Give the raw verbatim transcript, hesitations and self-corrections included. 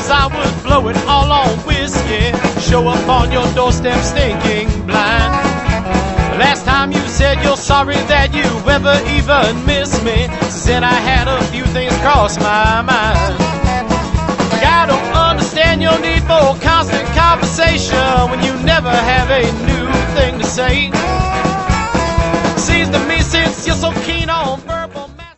Cause I would blow it all on whiskey, show up on your doorstep stinking blind. Last time you said you're sorry that you ever even missed me. Since then I had a few things cross my mind. Like I don't understand your need for constant conversation when you never have a new thing to say. Seems to me since you're so keen on